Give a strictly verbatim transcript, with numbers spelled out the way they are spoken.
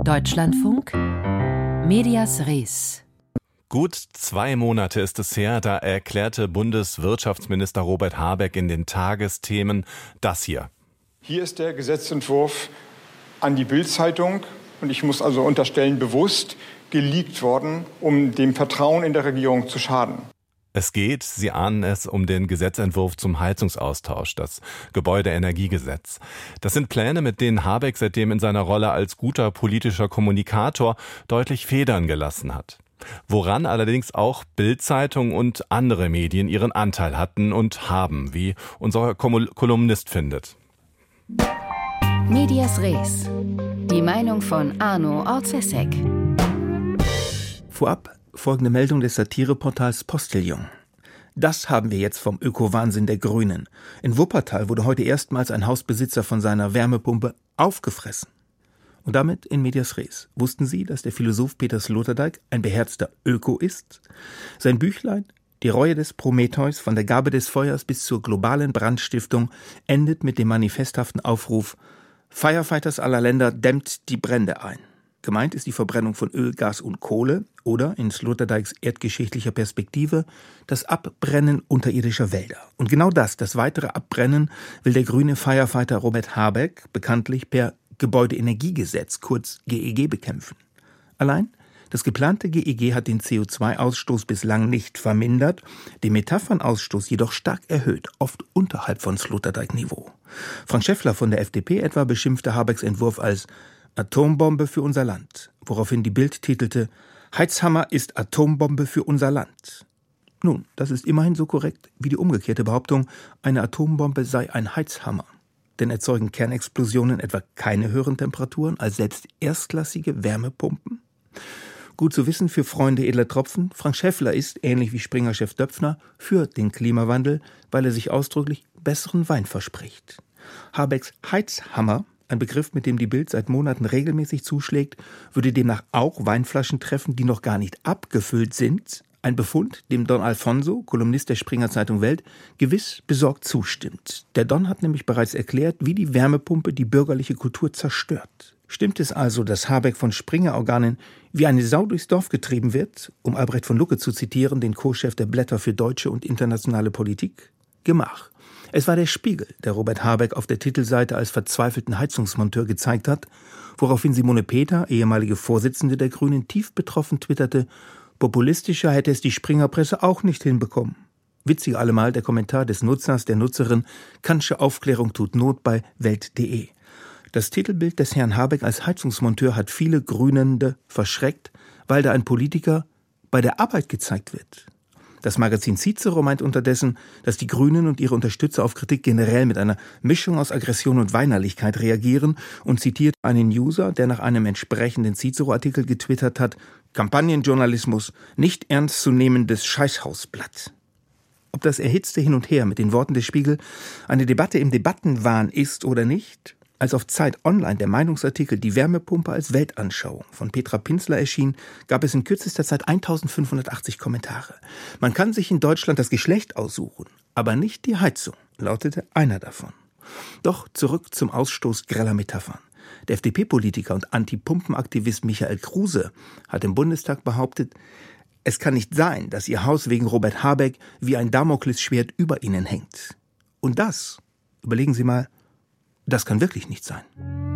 Deutschlandfunk, Medias Res. Gut zwei Monate ist es her, da erklärte Bundeswirtschaftsminister Robert Habeck in den Tagesthemen das hier. Hier ist der Gesetzentwurf an die Bild-Zeitung und ich muss also unterstellen, bewusst geleakt worden, um dem Vertrauen in der Regierung zu schaden. Es geht, Sie ahnen es, um den Gesetzentwurf zum Heizungsaustausch, das Gebäudeenergiegesetz. Das sind Pläne, mit denen Habeck seitdem in seiner Rolle als guter politischer Kommunikator deutlich Federn gelassen hat. Woran allerdings auch Bild-Zeitung und andere Medien ihren Anteil hatten und haben, wie unser Kolumnist findet. Medias Res. Die Meinung von Arno Orzesek. Vorab folgende Meldung des Satireportals Postillon. Das haben wir jetzt vom Öko-Wahnsinn der Grünen. In Wuppertal wurde heute erstmals ein Hausbesitzer von seiner Wärmepumpe aufgefressen. Und damit in Medias Res. Wussten Sie, dass der Philosoph Peter Sloterdijk ein beherzter Öko ist? Sein Büchlein Die Reue des Prometheus von der Gabe des Feuers bis zur globalen Brandstiftung endet mit dem manifesthaften Aufruf: Firefighters aller Länder, dämmt die Brände ein. Gemeint ist die Verbrennung von Öl, Gas und Kohle oder, in Sloterdijks erdgeschichtlicher Perspektive, das Abbrennen unterirdischer Wälder. Und genau das, das weitere Abbrennen, will der grüne Firefighter Robert Habeck bekanntlich per Gebäudeenergiegesetz, kurz G E G, bekämpfen. Allein, das geplante G E G hat den C O zwei Ausstoß bislang nicht vermindert, den Methanenausstoß jedoch stark erhöht, oft unterhalb von Sloterdijk-Niveau. Frank Schäffler von der F D P etwa beschimpfte Habecks Entwurf als Atombombe für unser Land, woraufhin die Bild titelte: Heizhammer ist Atombombe für unser Land. Nun, das ist immerhin so korrekt wie die umgekehrte Behauptung, eine Atombombe sei ein Heizhammer. Denn erzeugen Kernexplosionen etwa keine höheren Temperaturen als selbst erstklassige Wärmepumpen? Gut zu wissen für Freunde edler Tropfen, Frank Schäffler ist, ähnlich wie Springer-Chef Döpfner, für den Klimawandel, weil er sich ausdrücklich besseren Wein verspricht. Habecks Heizhammer, ein Begriff, mit dem die Bild seit Monaten regelmäßig zuschlägt, würde demnach auch Weinflaschen treffen, die noch gar nicht abgefüllt sind. Ein Befund, dem Don Alfonso, Kolumnist der Springer Zeitung Welt, gewiss besorgt zustimmt. Der Don hat nämlich bereits erklärt, wie die Wärmepumpe die bürgerliche Kultur zerstört. Stimmt es also, dass Habeck von Springer-Organen wie eine Sau durchs Dorf getrieben wird, um Albrecht von Lucke zu zitieren, den Co-Chef der Blätter für deutsche und internationale Politik? Gemach. Es war der Spiegel, der Robert Habeck auf der Titelseite als verzweifelten Heizungsmonteur gezeigt hat, woraufhin Simone Peter, ehemalige Vorsitzende der Grünen, tief betroffen twitterte: Populistischer hätte es die Springerpresse auch nicht hinbekommen. Witziger allemal der Kommentar des Nutzers, der Nutzerin: Kantsche Aufklärung tut Not bei Welt punkt de. Das Titelbild des Herrn Habeck als Heizungsmonteur hat viele Grünende verschreckt, weil da ein Politiker bei der Arbeit gezeigt wird. Das Magazin Cicero meint unterdessen, dass die Grünen und ihre Unterstützer auf Kritik generell mit einer Mischung aus Aggression und Weinerlichkeit reagieren und zitiert einen User, der nach einem entsprechenden Cicero-Artikel getwittert hat: Kampagnenjournalismus, nicht ernstzunehmendes Scheißhausblatt. Ob das erhitzte Hin und Her mit den Worten des Spiegel eine Debatte im Debattenwahn ist oder nicht, als auf Zeit Online der Meinungsartikel Die Wärmepumpe als Weltanschauung von Petra Pinzler erschien, gab es in kürzester Zeit eintausendfünfhundertachtzig Kommentare. Man kann sich in Deutschland das Geschlecht aussuchen, aber nicht die Heizung, lautete einer davon. Doch zurück zum Ausstoß greller Metaphern. Der F D P-Politiker und Anti-Pumpen-Aktivist Michael Kruse hat im Bundestag behauptet, es kann nicht sein, dass ihr Haus wegen Robert Habeck wie ein Damoklesschwert über ihnen hängt. Und das, überlegen Sie mal, das kann wirklich nicht sein.